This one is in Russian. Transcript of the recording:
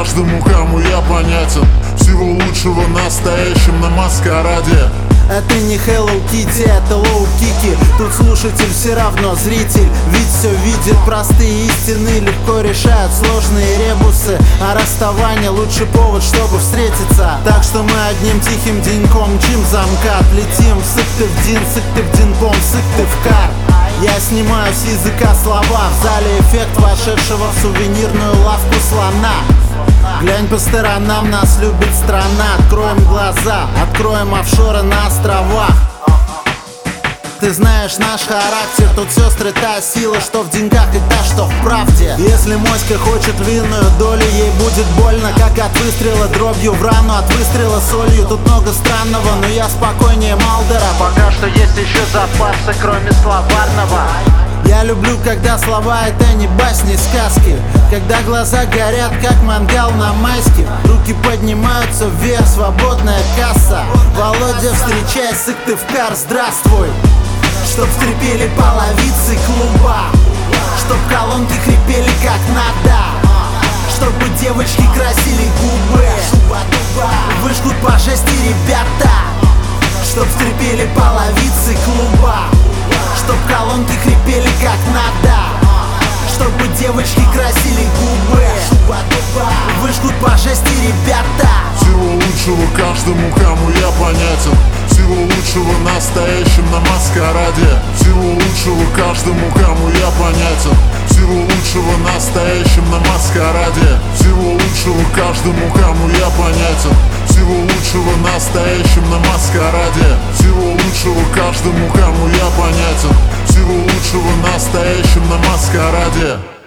каждому, кому я понятен. Всего лучшего настоящем на маскараде. Это не Hello Kitty, это Low Kiki. Тут слушатель все равно зритель, ведь все видит. Простые истины легко решают сложные ребусы, а расставание лучший повод, чтобы встретиться. Так что мы одним тихим деньком мчим за МКАД. Летим, сык ты в дин, сык ты в динпом, сык ты в кар. Я снимаю с языка слова, в зале эффект вошедшего в сувенирную лавку слона. Глянь по сторонам, нас любит страна. Откроем глаза, откроем офшоры на островах. Ты знаешь наш характер, тут сестры та сила, что в деньгах и та, что в правде. Если моська хочет львиную долю, ей будет больно, как от выстрела дробью в рану, от выстрела солью. Тут много странного, но я спокойнее Малдера. Пока что есть еще запасы, кроме словарного. Я люблю, когда слова это не басни, сказки. Когда глаза горят, как мангал на майске. Руки поднимаются вверх, свободная касса. Володя, встречай, сык ты в кар, здравствуй. Чтоб скрипели половицы клуба, чтоб колонки хрипели как надо, чтобы девочки красили губы, выжгут по жести ребята. Чтоб скрипели половицы клуба, чтоб колонки хрипели как надо, чтобы девочки красили губы, выжгут по жести ребята. Всего лучшего каждому, кому я понятен. Всего лучшего настоящем на маскараде. Всего лучшего каждому, кому я понятен. Всего лучшего настоящем на маскараде. Всего лучшего каждому, кому я понятен. Всего лучшего настоящем на маскараде. Всего лучшего каждому, кому я понятен. Всего лучшего настоящем на маскараде.